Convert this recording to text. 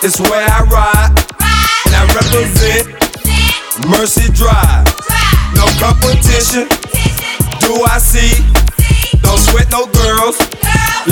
It's where I ride, and I represent Mercy Drive. No competition, do I see? Don't sweat no girls,